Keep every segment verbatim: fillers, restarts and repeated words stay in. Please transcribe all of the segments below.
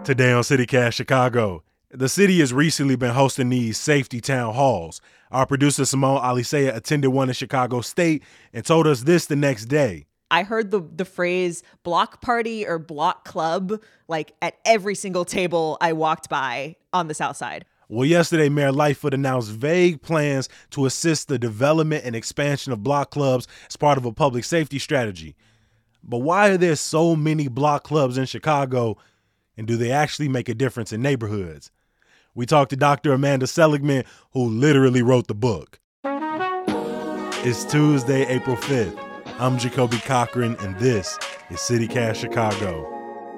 Today on CityCast Chicago, the city has recently been hosting these safety town halls. Our producer Simone Alisea attended one in Chicago State and told us this the next day. I heard the the phrase block party or block club like at every single table I walked by on the South Side. Well, yesterday, Mayor Lightfoot announced vague plans to assist the development and expansion of block clubs as part of a public safety strategy. But why are there so many block clubs in Chicago, and do they actually make a difference in neighborhoods? We talked to Doctor Amanda Seligman, who literally wrote the book. It's Tuesday, April fifth. I'm Jacoby Cochran, and this is CityCast Chicago.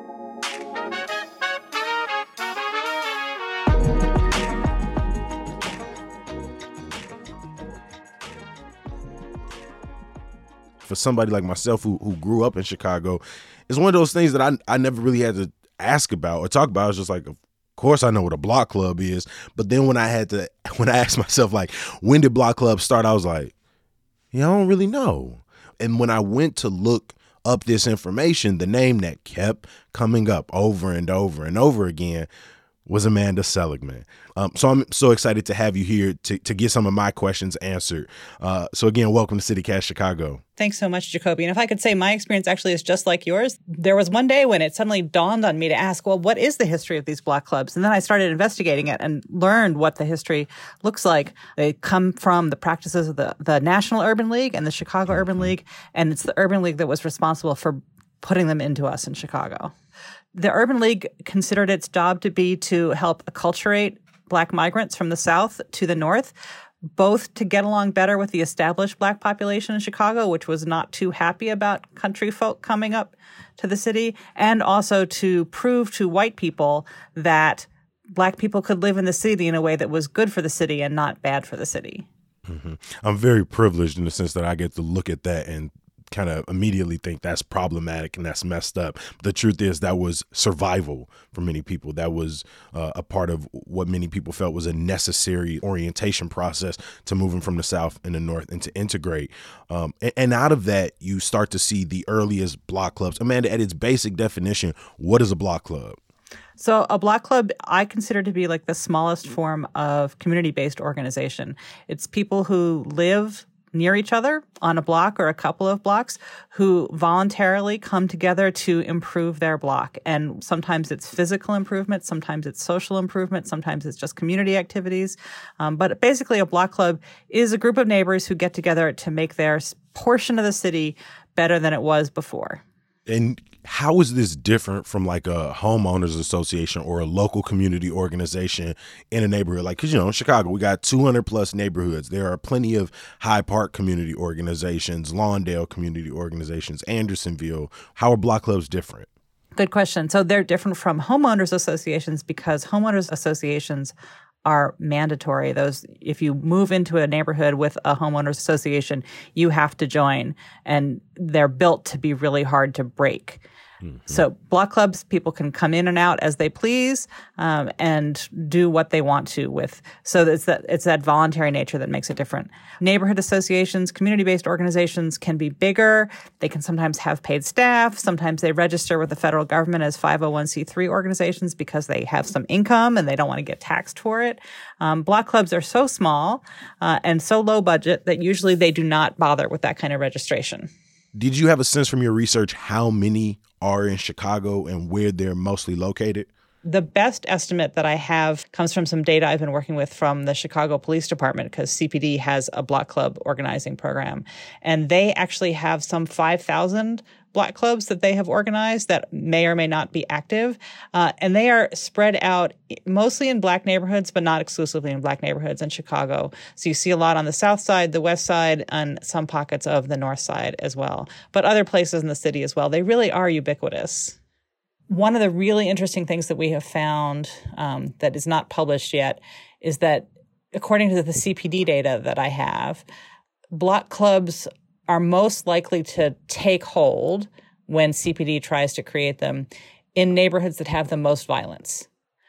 For somebody like myself who who grew up in Chicago, it's one of those things that I I never really had to ask about or talk about. I was just like, of course I know what a block club is. But then when I had to, when I asked myself, like, when did block clubs start? I was like, yeah, I don't really know. And when I went to look up this information, the name that kept coming up over and over and over again was Amanda Seligman. Um, so I'm so excited to have you here to, to get some of my questions answered. Uh, so again, welcome to CityCast Chicago. Thanks so much, Jacoby. And if I could say my experience actually is just like yours. There was one day when it suddenly dawned on me to ask, well, what is the history of these block clubs? And then I started investigating it and learned what the history looks like. They come from the practices of the, the National Urban League and the Chicago mm-hmm. Urban League. And it's the Urban League that was responsible for putting them into us in Chicago. The Urban League considered its job to be to help acculturate Black migrants from the South to the North, both to get along better with the established Black population in Chicago, which was not too happy about country folk coming up to the city, and also to prove to white people that Black people could live in the city in a way that was good for the city and not bad for the city. Mm-hmm. I'm very privileged in the sense that I get to look at that and kind of immediately think that's problematic and that's messed up. But the truth is that was survival for many people. That was uh, a part of what many people felt was a necessary orientation process to moving from the South and the North and to integrate. Um, and, and out of that, you start to see the earliest block clubs. Amanda, at its basic definition, what is a block club? So a block club I consider to be like the smallest form of community-based organization. It's people who live near each other on a block or a couple of blocks who voluntarily come together to improve their block. And sometimes it's physical improvement, sometimes it's social improvement, sometimes it's just community activities. Um, but basically a block club is a group of neighbors who get together to make their portion of the city better than it was before. And how is this different from like a homeowners association or a local community organization in a neighborhood? Like, because, you know, in Chicago, we got two hundred plus neighborhoods. There are plenty of Hyde Park community organizations, Lawndale community organizations, Andersonville. How are block clubs different? Good question. So they're different from homeowners associations because homeowners associations are mandatory. Those, if you move into a neighborhood with a homeowners association, you have to join, and they're built to be really hard to break. Mm-hmm. So block clubs, people can come in and out as they please um, and do what they want to with. So it's that it's that voluntary nature that makes it different. Neighborhood associations, community-based organizations can be bigger. They can sometimes have paid staff. Sometimes they register with the federal government as five oh one c three organizations because they have some income and they don't want to get taxed for it. Um, block clubs are so small uh, and so low budget that usually they do not bother with that kind of registration. Did you have a sense from your research how many are in Chicago and where they're mostly located? The best estimate that I have comes from some data I've been working with from the Chicago Police Department, because C P D has a block club organizing program. And they actually have some five thousand block clubs that they have organized that may or may not be active. Uh, and they are spread out mostly in Black neighborhoods, but not exclusively in Black neighborhoods in Chicago. So you see a lot on the South Side, the West Side, and some pockets of the North Side as well. But other places in the city as well. They really are ubiquitous. One of the really interesting things that we have found um, that is not published yet is that, according to the C P D data that I have, block clubs are most likely to take hold when C P D tries to create them in neighborhoods that have the most violence.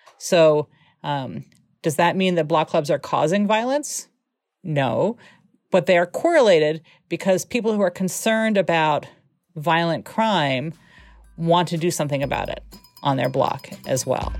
So um, does that mean that block clubs are causing violence? No, but they are correlated because people who are concerned about violent crime want to do something about it. on their block as well.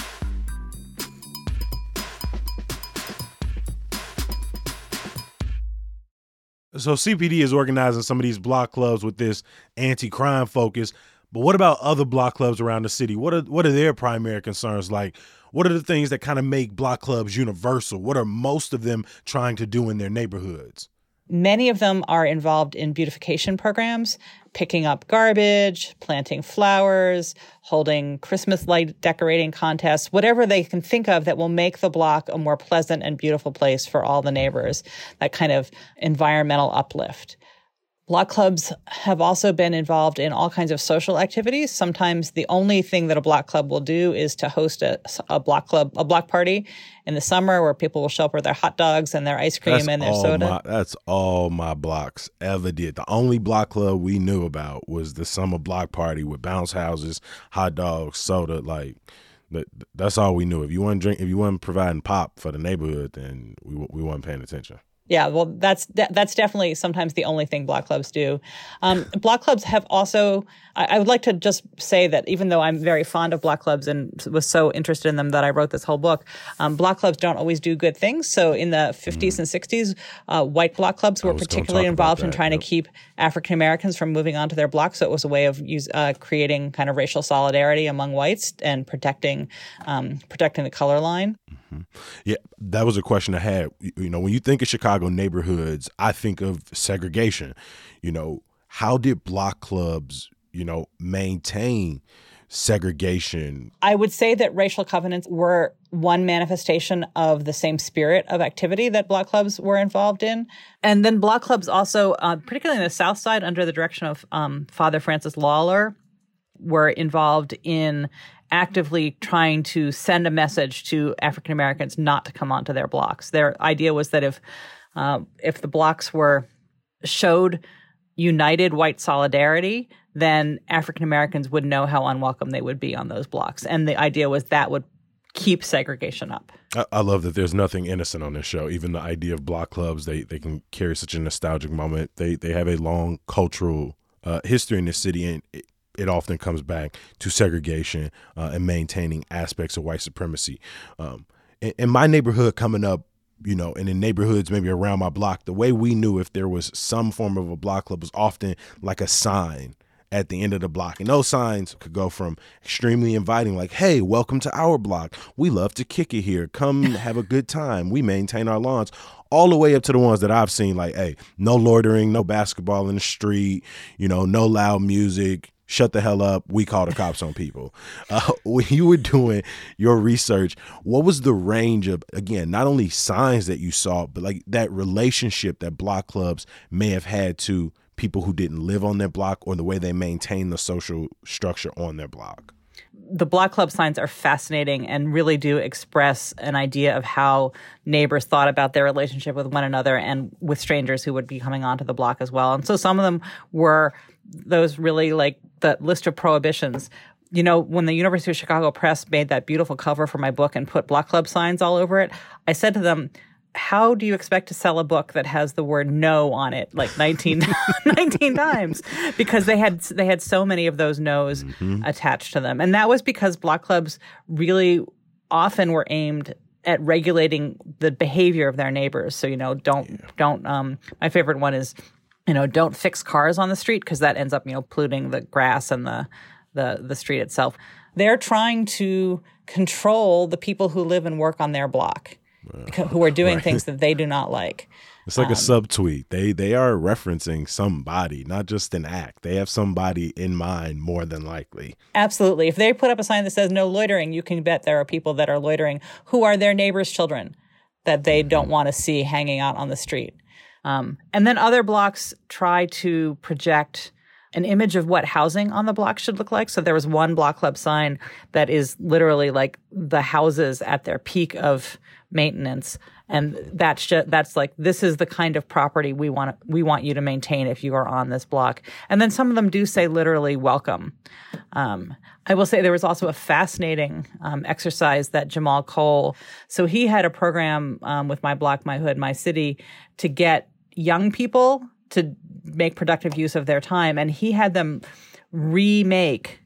So C P D is organizing some of these block clubs with this anti-crime focus, but what about other block clubs around the city? What are what are their primary concerns like? What are the things that kind of make block clubs universal? What are most of them trying to do in their neighborhoods? Many of them are involved in beautification programs, picking up garbage, planting flowers, holding Christmas light decorating contests, whatever they can think of that will make the block a more pleasant and beautiful place for all the neighbors, that kind of environmental uplift. Block clubs have also been involved in all kinds of social activities. Sometimes the only thing that a block club will do is to host a, a block club, a block party in the summer where people will show up with their hot dogs and their ice cream That's and their all soda. My, that's all my blocks ever did. The only block club we knew about was the summer block party with bounce houses, hot dogs, soda. Like, that's all we knew. If you weren't drink, if you weren't providing pop for the neighborhood, then we we weren't paying attention. Yeah, well, that's that's definitely sometimes the only thing block clubs do. Um, block clubs have also, I, I would like to just say that even though I'm very fond of block clubs and was so interested in them that I wrote this whole book, um, block clubs don't always do good things. So in the fifties mm. and sixties, uh, white block clubs were particularly involved in trying yep. to keep African Americans from moving onto their block. So it was a way of use, uh, creating kind of racial solidarity among whites and protecting um, protecting the color line. Mm-hmm. Yeah, that was a question I had. You know, when you think of Chicago neighborhoods, I think of segregation. You know, how did block clubs, you know, maintain segregation? I would say that racial covenants were one manifestation of the same spirit of activity that block clubs were involved in. And then block clubs also, uh, particularly in the South Side, under the direction of um, Father Francis Lawler, were involved in actively trying to send a message to African Americans not to come onto their blocks. Their idea was that if uh, if the blocks were showed united white solidarity, then African Americans would know how unwelcome they would be on those blocks. And the idea was that would keep segregation up. I, I love that there's nothing innocent on this show. Even the idea of block clubs, they they can carry such a nostalgic moment. They they have a long cultural uh, history in this city, and it, it often comes back to segregation uh, and maintaining aspects of white supremacy. Um, in, in my neighborhood coming up, you know, and in neighborhoods maybe around my block, the way we knew if there was some form of a block club was often like a sign at the end of the block. And those signs could go from extremely inviting, like, hey, welcome to our block. We love to kick it here. Come have a good time. We maintain our lawns. All the way up to the ones that I've seen, like, hey, no loitering, no basketball in the street, you know, no loud music. Shut the hell up. We call the cops on people. Uh, when you were doing your research, what was the range of, again, not only signs that you saw, but like that relationship that block clubs may have had to people who didn't live on their block, or the way they maintain the social structure on their block? The block club signs are fascinating and really do express an idea of how neighbors thought about their relationship with one another and with strangers who would be coming onto the block as well. And so some of them were those really like the list of prohibitions. You know, when the University of Chicago Press made that beautiful cover for my book and put block club signs all over it, I said to them, how do you expect to sell a book that has the word no on it like nineteen, nineteen times? Because they had they had so many of those no's mm-hmm. attached to them. And that was because block clubs really often were aimed at regulating the behavior of their neighbors. So, you know, don't, yeah. don't, um, my favorite one is, you know, don't fix cars on the street, because that ends up, you know, polluting the grass and the, the, the street itself. They're trying to control the people who live and work on their block. Uh, who are doing right. things that they do not like. It's like um, a subtweet. They they are referencing somebody, not just an act. They have somebody in mind more than likely. Absolutely. If they put up a sign that says no loitering, you can bet there are people that are loitering who are their neighbors' children that they mm-hmm. don't want to see hanging out on the street. Um, and then other blocks try to project an image of what housing on the block should look like. So there was one block club sign that is literally like the houses at their peak of maintenance. And that's just, that's like, this is the kind of property we want we want you to maintain if you are on this block. And then some of them do say literally welcome. Um, I will say there was also a fascinating um, exercise that Jamal Cole, so he had a program um, with My Block, My Hood, My City to get young people to make productive use of their time. And he had them remake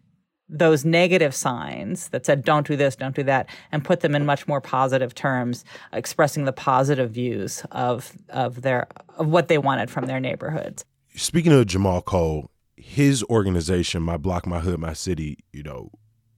those negative signs that said, don't do this, don't do that, and put them in much more positive terms, expressing the positive views of of their of what they wanted from their neighborhoods. Speaking of Jamal Cole, his organization, My Block, My Hood, My City, you know,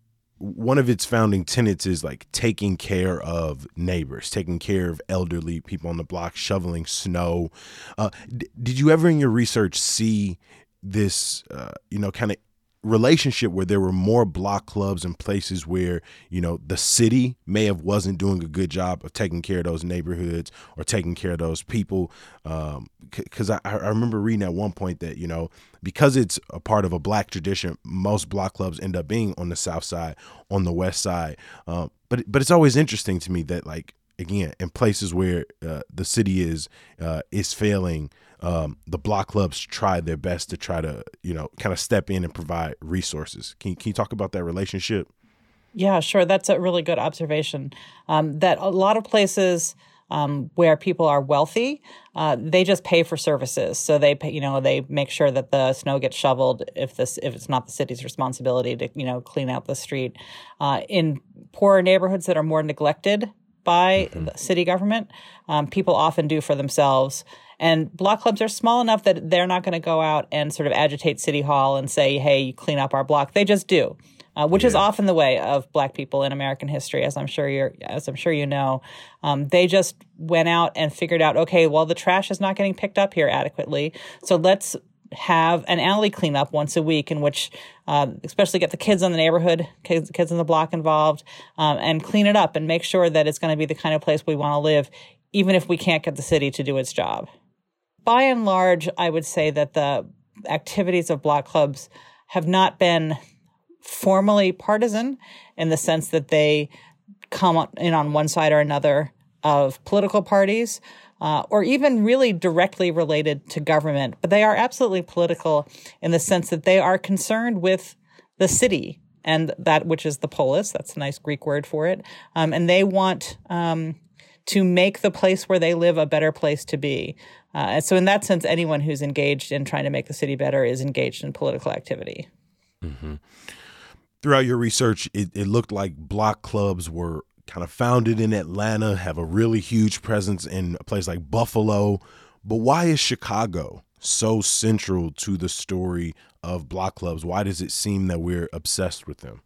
one of its founding tenets is like taking care of neighbors, taking care of elderly people on the block, shoveling snow. Uh, d- did you ever in your research see this, uh, you know, kind of relationship where there were more block clubs and places where, you know, the city may have wasn't doing a good job of taking care of those neighborhoods or taking care of those people? Um, because I, I remember reading at one point that, you know, because it's a part of a black tradition, most block clubs end up being on the south side, on the west side. Um, but but it's always interesting to me that, like, again, in places where uh, the city is uh, is failing, um, the block clubs try their best to try to, you know, kind of step in and provide resources. Can you, can you talk about that relationship? Yeah, sure. That's a really good observation. Um, that a lot of places um, where people are wealthy, uh, they just pay for services. So they, pay, you know, they make sure that the snow gets shoveled if this if it's not the city's responsibility to, you know, clean out the street. Uh, in poorer neighborhoods that are more neglected by mm-hmm. the city government, um, people often do for themselves. And block clubs are small enough that they're not going to go out and sort of agitate City Hall and say, hey, you clean up our block. They just do. Uh, which yeah. is often the way of black people in American history, as I'm sure you're, as I'm sure you know. Um, they just went out and figured out, okay, well, the trash is not getting picked up here adequately, so let's have an alley cleanup once a week, in which, uh, especially get the kids in the neighborhood, kids, kids in the block involved, um, and clean it up and make sure that it's going to be the kind of place we want to live, even if we can't get the city to do its job. By and large, I would say that the activities of block clubs have not been formally partisan in the sense that they come in on one side or another of political parties, uh, or even really directly related to government. But they are absolutely political in the sense that they are concerned with the city and that which is the polis. That's a nice Greek word for it. Um, and they want um, to make the place where they live a better place to be. Uh, and so in that sense, anyone who's engaged in trying to make the city better is engaged in political activity. Mm-hmm. Throughout your research, it, it looked like block clubs were kind of founded in Atlanta, have a really huge presence in a place like Buffalo. But why is Chicago so central to the story of block clubs? Why does it seem that we're obsessed with them?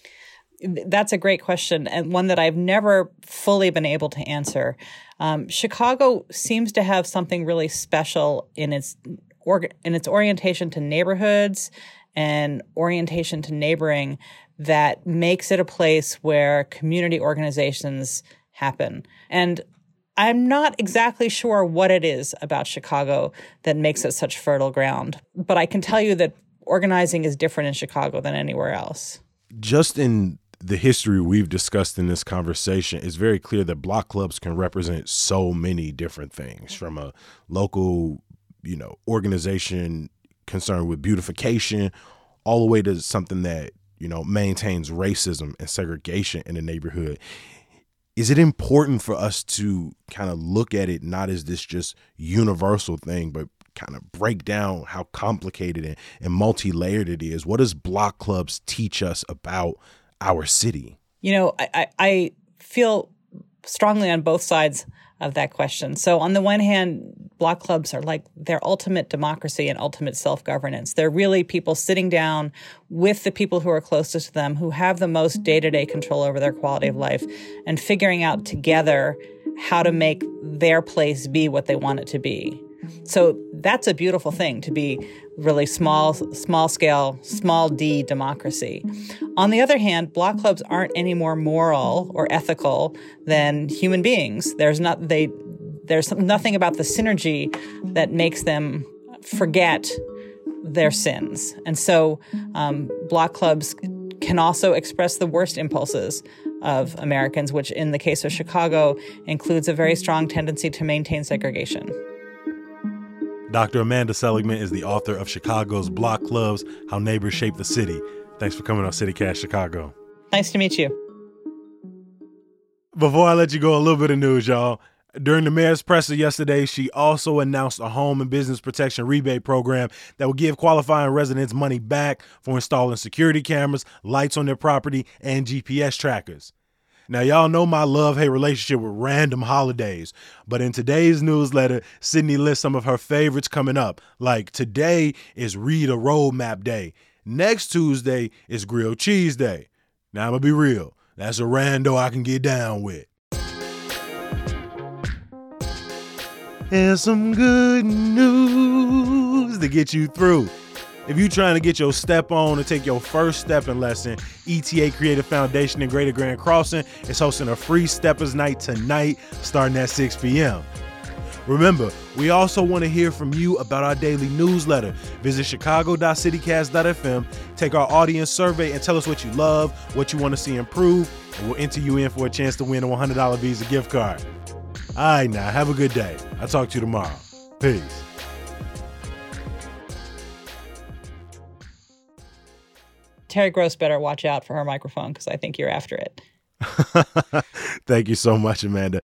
That's a great question, and one that I've never fully been able to answer. Um, Chicago seems to have something really special in its org- in its orientation to neighborhoods and orientation to neighboring that makes it a place where community organizations happen. And I'm not exactly sure what it is about Chicago that makes it such fertile ground, but I can tell you that organizing is different in Chicago than anywhere else. Just in the history we've discussed in this conversation, it's very clear that block clubs can represent so many different things, from a local, you know, organization concerned with beautification, all the way to something that, you know, maintains racism and segregation in the neighborhood. Is it important for us to kind of look at it not as this just universal thing, but kind of break down how complicated and, and multi-layered it is? What does block clubs teach us about our city? You know, I, I feel strongly on both sides of that question. So on the one hand, block clubs are like their ultimate democracy and ultimate self-governance. They're really people sitting down with the people who are closest to them, who have the most day-to-day control over their quality of life, and figuring out together how to make their place be what they want it to be. So that's a beautiful thing, to be really small, small scale, small d democracy. On the other hand, block clubs aren't any more moral or ethical than human beings. There's not they. There's nothing about the synergy that makes them forget their sins. And so um, block clubs can also express the worst impulses of Americans, which in the case of Chicago includes a very strong tendency to maintain segregation. Doctor Amanda Seligman is the author of Chicago's Block Clubs, How Neighbors Shape the City. Thanks for coming on CityCast Chicago. Nice to meet you. Before I let you go, a little bit of news, y'all. During the mayor's presser yesterday, she also announced a home and business protection rebate program that will give qualifying residents money back for installing security cameras, lights on their property, and G P S trackers. Now, y'all know my love-hate relationship with random holidays, but in today's newsletter, Sydney lists some of her favorites coming up. Like, today is Read a Roadmap Day. Next Tuesday is Grilled Cheese Day. Now, I'm gonna be real. That's a rando I can get down with. And some good news to get you through. If you're trying to get your step on or take your first stepping lesson, E T A Creative Foundation in Greater Grand Crossing is hosting a free Steppers Night tonight, starting at six p.m. Remember, we also want to hear from you about our daily newsletter. Visit chicago dot citycast dot f m, take our audience survey, and tell us what you love, what you want to see improve, and we'll enter you in for a chance to win a one hundred dollars Visa gift card. All right, now, have a good day. I'll talk to you tomorrow. Peace. Terry Gross better watch out for her microphone because I think you're after it. Thank you so much, Amanda.